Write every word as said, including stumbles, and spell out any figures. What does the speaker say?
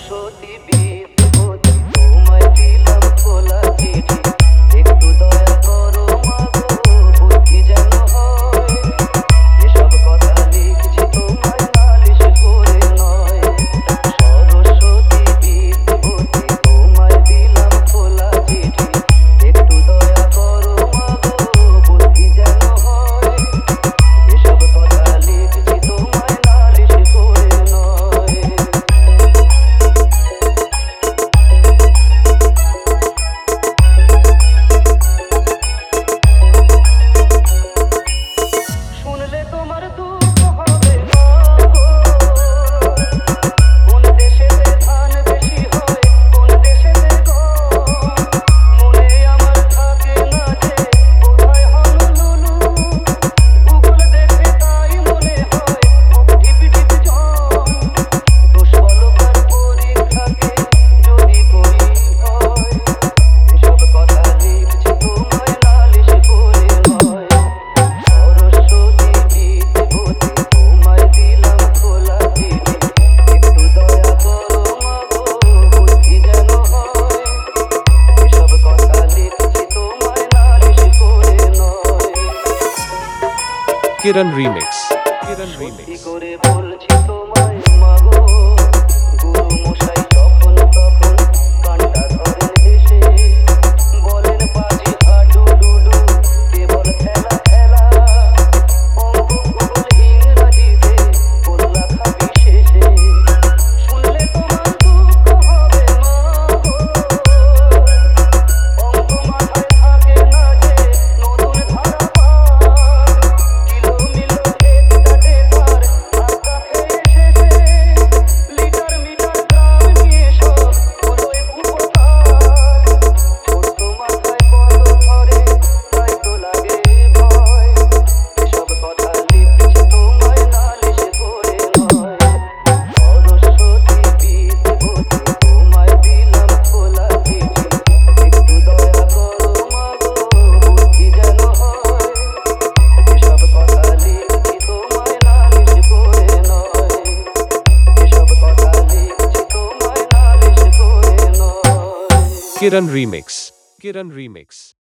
সরস্বতী বিদ্যুৎ তোমায় দিলাম খোলা চিঠি, একটু দয়া করো মাগো বুদ্ধি যেন হয়। এসব কথা লিখছি তোমায় নালিশ করে নয়। সরস্বতী বিদ্যুৎ তোমায় দিলাম খোলা চিঠি, একটু দয়া করো মাগো বুদ্ধি যেন হয়। এসব কথা লিখছি তোমায় নালিশ করে নয়। শুনলে তোমার দুঃখ হবে মাগো, কোন দেশেতে ধান বেশি হয়, কোন দেশেতে গম। মনে আমার থাকে না যে কোথায় হনলুলু, ভূগোল দেখে তাই মনে হয় বুক ঢিপি ঢিপি জম। দোষ বলো কার পরীক্ষাকে যদি করি ভয়। এসব কথা লিখছি তোমায় নালিশ করে নয়। সরস্বতী বিদ্যুৎ তোমায় দিলাম খোলা চিঠি, একটু দয়া করো মাগো বুদ্ধি যেন হয়। এসব কথা লিখছি তোমায় নালিশ করে নয়। Kiran Remix. Kiran সত্যি Remix. করে বলছি তোমায় মাগো, গুরু মশাই যখন তখন কানটা ধরেন হেসে, বলেন পাজি হাডু ডুডু কেবল খেলা খেলা। অঙ্ক ভূগোল ইংরাজিতে বললা খাবি শেষে। শুনলে তোমার দুঃখ হবে মাগো, অঙ্ক মাথায় থাকে না যে নতুন ধারা পার। কিলো মিলো একটা টেকার ধাক্কা খেয়ে শেষে, লিটার মিটার গ্রাম নিয়ে সব হলোই উপকার। ছোট্ট মাথায় কত ধরে তাই তো লাগে ভয়। এসব কথা লিখছি তোমায় নালিশ করে নয়। সরস্বতী বিদ্যুৎ তোমায় দিলাম খোলা চিঠি, একটু দয়া করো মাগো বুদ্ধি যেন হয়। এসব কথা লিখছি তোমায় নালিশ করে নয়। এসব কথা লিখছি তোমায় নালিশ করে নয়। Kiran Remix. Kiran Remix.